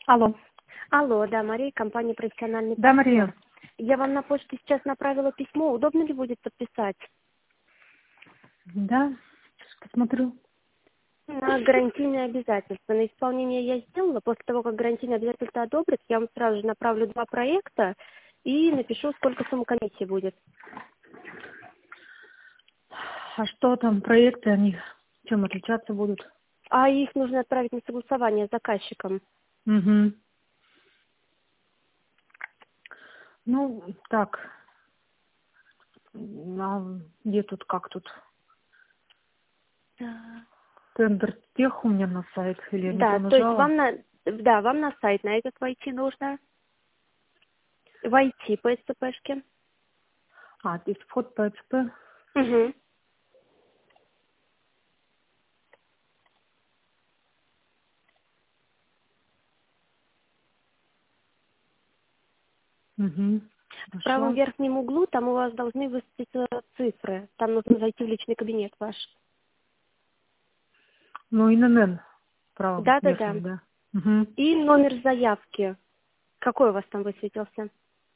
Алло. Алло, да, Мария, компания «Профессиональный Да, партнер». Мария. Я вам на почту сейчас направила письмо. Удобно ли будет подписать? Да, сейчас посмотрю. На гарантийные обязательства. На исполнение я сделала. После того, как гарантийные обязательства одобрят, я вам сразу же направлю 2 проекта и напишу, сколько сумма комиссии будет. А что там, проекты, они чем отличаться будут? А их нужно отправить на согласование с заказчиком. Угу. Ну, так. А где тут, как тут? Да, Тендер тех у меня на сайт, или я не то да, то есть нажала? вам на сайт на этот войти нужно. Войти по СЦПшке. А, здесь вход по ЭЦП. Угу. Угу. В правом Нашла. верхнем углу там у вас должны высветиться цифры. Там нужно зайти в личный кабинет ваш. Ну, ИНН в правом Да-да-да. верхнем, да. Угу. И номер заявки. Какой у вас там высветился?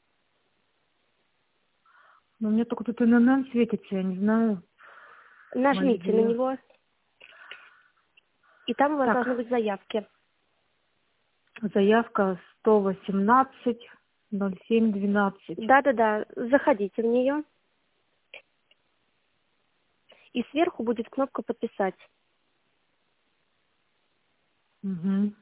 Но у меня только тут ИНН светится, я не знаю. Мои Нажмите на заявки. него, и там у вас Так, должны быть заявки. заявка 118-07-12. Да-да-да, заходите в нее, и сверху будет кнопка «Подписать». Угу.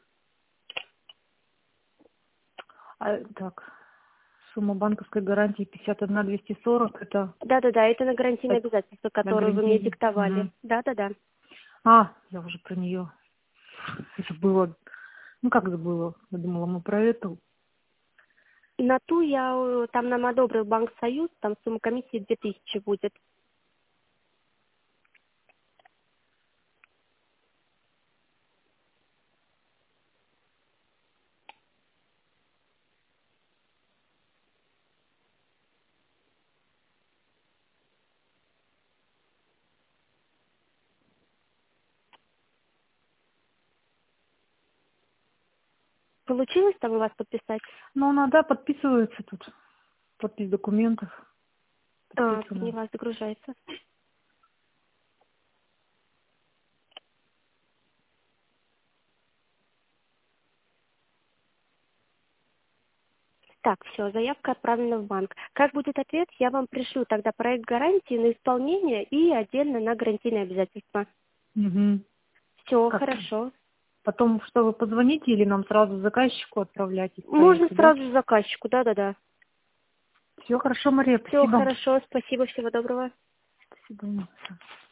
Так, сумма банковской гарантии 51 240, это Да-да-да, это на гарантийные обязательства, на которые вы мне гарантийный. диктовали. Угу. Да-да-да. Я уже про нее. Это было, ну как это было? Я думала, мы про эту. На ту там нам одобрил Банк Союз, там сумма комиссии 2000 будет. Получилось там у вас подписать? Ну, она, да, подписывается тут. Подпись документов подписана. Поняла, загружается. Так, все, заявка отправлена в банк. Как будет ответ, я вам пришлю тогда проект гарантии на исполнение и отдельно на гарантийные обязательства. Угу. Все, Как хорошо. потом, что вы позвоните или нам сразу заказчику отправлять из Можно проекта, да? сразу же заказчику, да-да-да. Все хорошо, Мария, Все спасибо. хорошо, спасибо, всего доброго. До свидания.